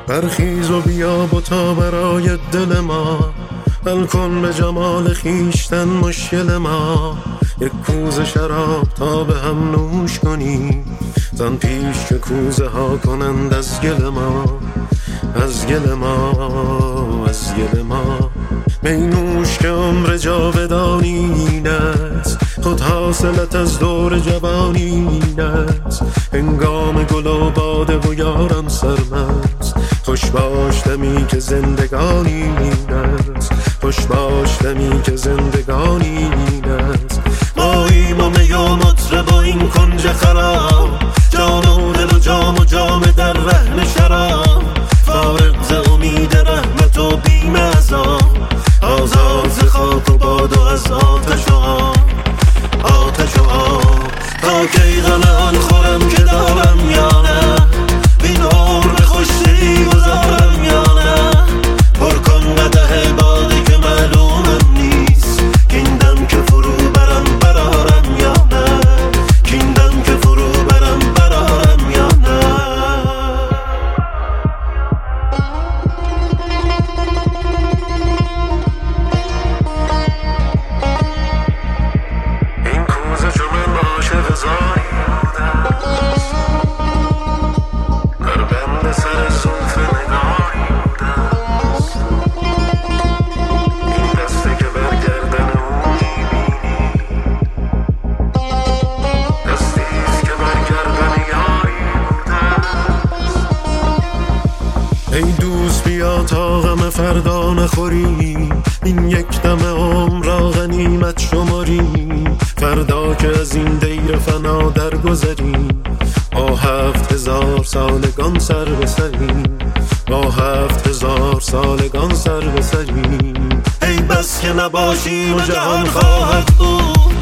برخیز و بیا بتا برای دل ما، حل کن به جمال خیشتن مشکل ما. یک کوزه شراب تا به هم نوش کنیم، زن پیش که کوزه ها کنند از گل ما، از گل ما، از گل ما. می نوش که عمر جاودانی است، خود حاصلت از دور جوانی است. هنگام گل و باده و یاران سرمست، خوش باش دمی که زندگانی است، خوش باش دمی که زندگانی است. ماییم و می و مطرب و این کنج خراب، جان و دل و جام و جام در رهن شراب. فارغ ز امید رحمت و بیم عذاب، آزاد ز خاک و باد و از آتش و آب، آتش و آب. تا کی غم آن خورم که دارم یا نه، بین عمر خوشی گذارم یا نه. پر کن قدح باده که معلومم نیست، کین دم که فرو برم برارم یا نه، کین دم که فرو برم برارم یا نه. این کوزه چون من عاشق زاری بودست، در بند سر زلف نگاری بودست. این دسته که بر گردن او میبینی، دستیست که بر گردن یاری بودست. ای دوست بیا تا غم فردا نخوریم، این یک دم عمر را غنیمت شماریم. فردا که از این دیر فنا درگذریم، با 7000 سالگان سر بسریم، با 7000 سالگان سر بسریم. ای بس که نباشیم و جهان خواهد بود،